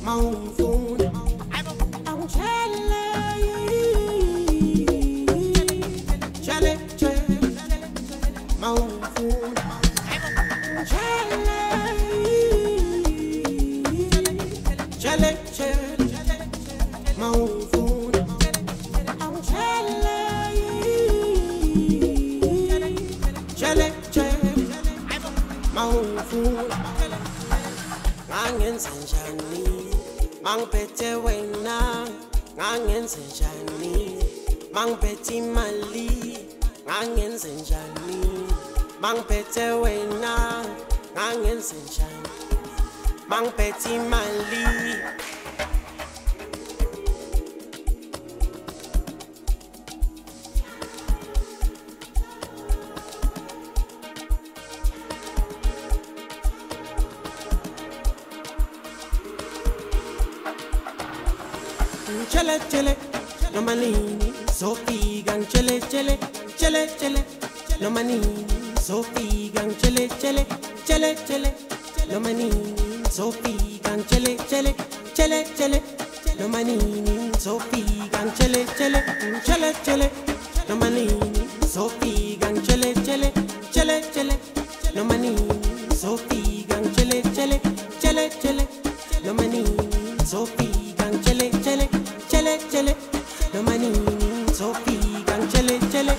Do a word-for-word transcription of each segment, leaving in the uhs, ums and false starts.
Mount I'm Chale, chale, Mount Chale, chale, Mount Chale, chale, Mount Ngangen senjani mangiphethe wena ngangenze njani mangiphethe imali ngangenze njani mangiphethe wena ngangenze njani mangiphethe imali Chele chele, no manini, Sophie gang chele chele, chele chele, no manini, Sophie gang chele chele, chele chele, no manini, Sophie gang chele chele, chele chele, no manini, Sophie gang chele chele, chele chele, no manini, Sophie gang chele chele, chele chele, no manini, Sophie gang chele chele, chele chele, no manini, Sophie gang chele chele. Chele chele, no manini, Sophie gang chele chele.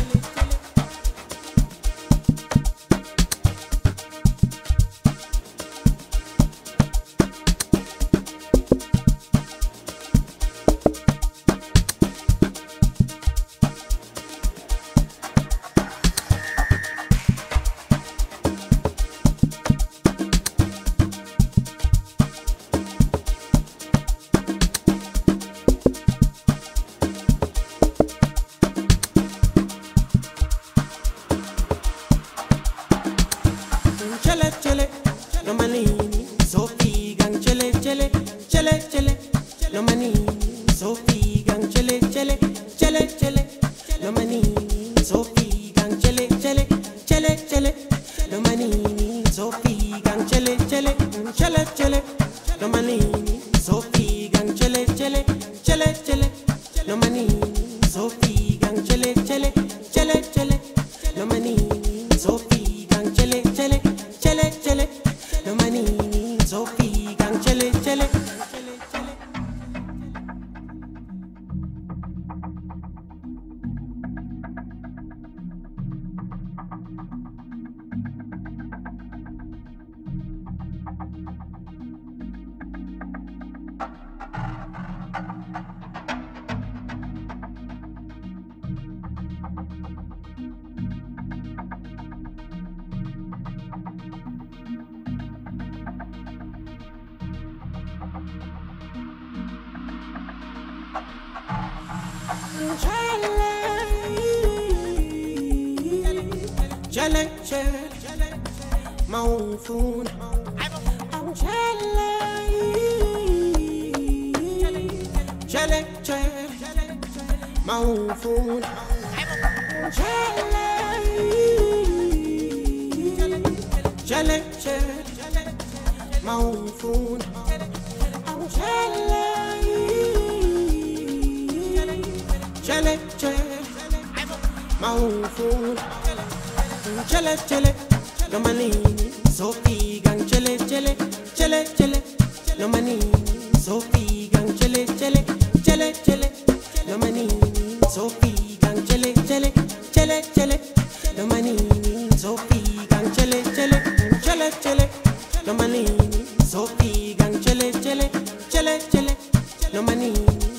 Chele chele, no manini, Sophie gang chele chele, chele chele, no manini, Sophie gang chele chele, chele chele, no manini, Sophie gang chele chele, chele chele, no manini, Sophie gang chele chele, chele chele, no manini, Sophie gang chele chele, chele chele, no manini, Sophie gang chele chele, chele chele, no manini, Sophie gang chele chele. Chele chele, no manini, Sophie gang chele chele. Chele chele, Mount Foon. I'm chele, chele chele, Mount Foon. Chele, chele chele, Mount Foon. I'm chele, chele chele, Mount Foon. Chele chele, no manini, Sophie gang chele chele, chele chele, no manini, Sophie gang chele chele, chele chele, no manini, Sophie gang chele chele, chele chele, no manini, Sophie gang chele chele, chele chele, no manini, Sophie gang chele chele, chele chele, no manini.